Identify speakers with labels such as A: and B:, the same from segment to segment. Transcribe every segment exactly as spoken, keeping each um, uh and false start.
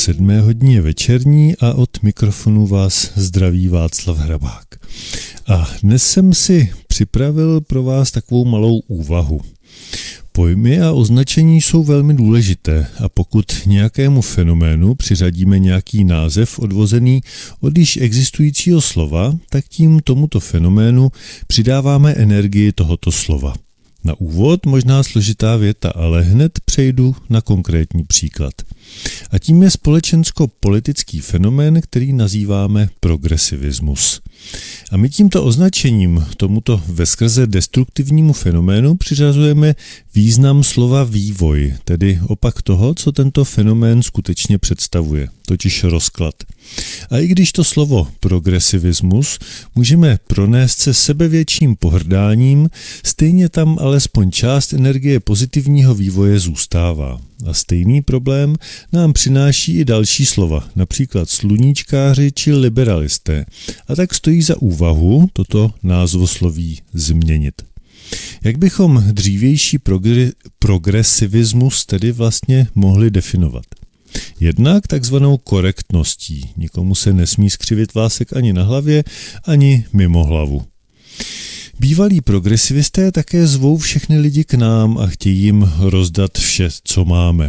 A: sedmé hodině večerní a od mikrofonu vás zdraví Václav Hrabák. A dnes jsem si připravil pro vás takovou malou úvahu. Pojmy a označení jsou velmi důležité a pokud nějakému fenoménu přiřadíme nějaký název odvozený od již existujícího slova, tak tím tomuto fenoménu přidáváme energii tohoto slova. Na úvod možná složitá věta, ale hned přejdu na konkrétní příklad. A tím je společensko-politický fenomén, který nazýváme progresivismus. A my tímto označením tomuto veskrze destruktivnímu fenoménu přiřazujeme význam slova vývoj, tedy opak toho, co tento fenomén skutečně představuje, totiž rozklad. A i když to slovo progresivismus můžeme pronést se sebevětším pohrdáním, stejně tam alespoň část energie pozitivního vývoje zůstává. A stejný problém nám přináší i další slova, například sluníčkáři či liberalisté. A tak stojí za úvahu toto názvosloví změnit. Jak bychom dřívější progr- progresivismus tedy vlastně mohli definovat? Jednak takzvanou korektností. Nikomu se nesmí skřivit vlásek ani na hlavě, ani mimo hlavu. Bývalí progresivisté také zvou všechny lidi k nám a chtějí jim rozdat vše, co máme.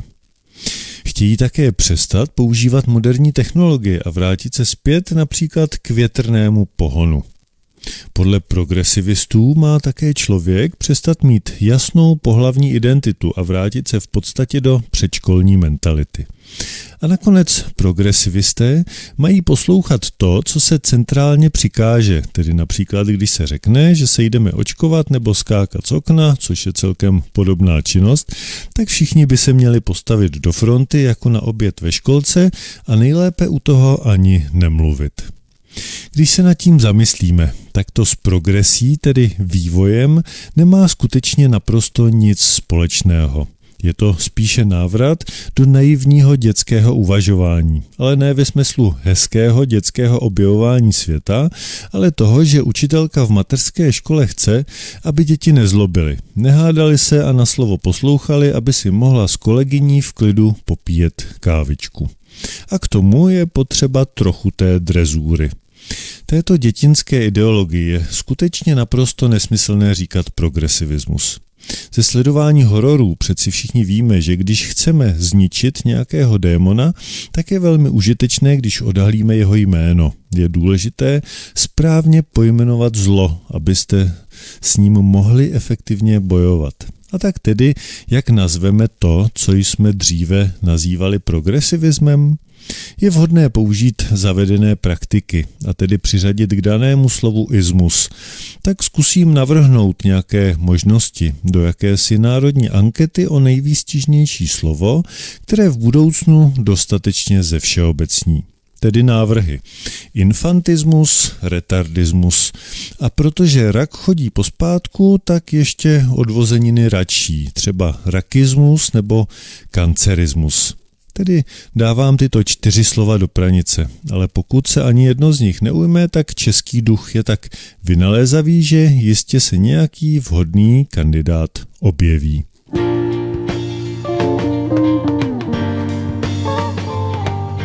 A: Chtějí také přestat používat moderní technologie a vrátit se zpět například k větrnému pohonu. Podle progresivistů má také člověk přestat mít jasnou pohlavní identitu a vrátit se v podstatě do předškolní mentality. A nakonec progresivisté mají poslouchat to, co se centrálně přikáže, tedy například když se řekne, že se jdeme očkovat nebo skákat z okna, což je celkem podobná činnost, tak všichni by se měli postavit do fronty jako na oběd ve školce a nejlépe u toho ani nemluvit. Když se nad tím zamyslíme, tak to s progresí, tedy vývojem, nemá skutečně naprosto nic společného. Je to spíše návrat do naivního dětského uvažování, ale ne ve smyslu hezkého dětského objevování světa, ale toho, že učitelka v mateřské škole chce, aby děti nezlobily, nehádali se a na slovo poslouchali, aby si mohla s kolegyní v klidu popíjet kávičku. A k tomu je potřeba trochu té drezury. Této dětinské ideologii je skutečně naprosto nesmyslné říkat progresivismus. Ze sledování hororů přeci všichni víme, že když chceme zničit nějakého démona, tak je velmi užitečné, když odhalíme jeho jméno. Je důležité správně pojmenovat zlo, abyste s ním mohli efektivně bojovat. A tak tedy, jak nazveme to, co jsme dříve nazývali progresivismem? Je vhodné použít zavedené praktiky, a tedy přiřadit k danému slovu ismus. Tak zkusím navrhnout nějaké možnosti do jakési národní ankety o nejvýstižnější slovo, které v budoucnu dostatečně zevšeobecní. Tedy návrhy. Infantismus, retardismus. A protože rak chodí pospátku, tak ještě odvozeniny radší, třeba rakismus nebo kancerismus. Tedy dávám tyto čtyři slova do pranice, ale pokud se ani jedno z nich neujme, tak český duch je tak vynalézavý, že jistě se nějaký vhodný kandidát objeví.